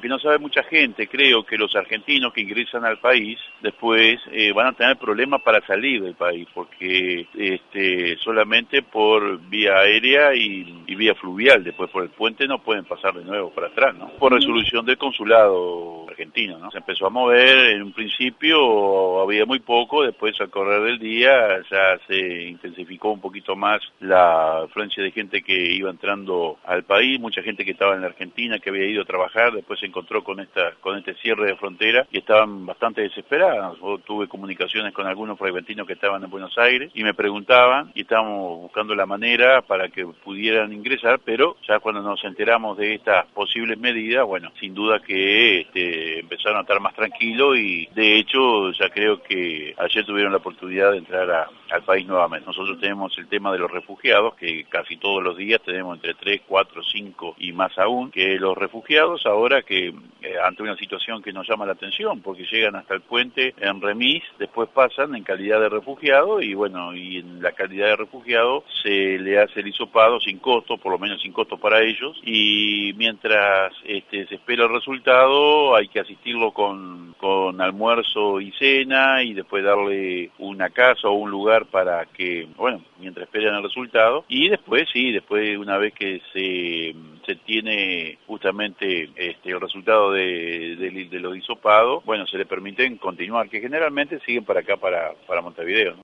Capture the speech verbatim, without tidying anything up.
que no sabe mucha gente, creo que los argentinos que ingresan al país después eh, van a tener problemas para salir del país, porque este, solamente por vía aérea y, y vía fluvial, después por el puente no pueden pasar de nuevo para atrás, ¿no? Por resolución del consulado argentino, ¿no? Se empezó a mover, en un principio había muy poco, después al correr del día ya se intensificó un poquito más la afluencia de gente que iba entrando al país, mucha gente que estaba en la Argentina, que había ido a trabajar, después se encontró con esta con este cierre de frontera y estaban bastante desesperados. Yo tuve comunicaciones con algunos fragmentinos que estaban en Buenos Aires y me preguntaban, y estábamos buscando la manera para que pudieran ingresar, pero ya cuando nos enteramos de estas posibles medidas, bueno, sin duda que este, empezaron a estar más tranquilos y de hecho ya creo que ayer tuvieron la oportunidad de entrar a, al país nuevamente. Nosotros tenemos el tema de los refugiados, que casi todos los días tenemos entre tres, cuatro, cinco y más aún, que los refugiados ahora que eh, ante una situación que nos llama la atención, porque llegan hasta el puente en remis, después pasan en calidad de refugiado y bueno, y en la calidad de refugiado se le hace el hisopado sin costo, por lo menos sin costo para ellos, y mientras este, se espera el resultado hay que asistirlo con, con almuerzo y cena y después darle una casa o un lugar para que, bueno, mientras esperan el resultado, y después sí, después una vez que se, se tiene justamente este, el resultado de, de, de los hisopados, bueno, se le permiten continuar, que generalmente siguen para acá, para, para Montevideo, ¿no?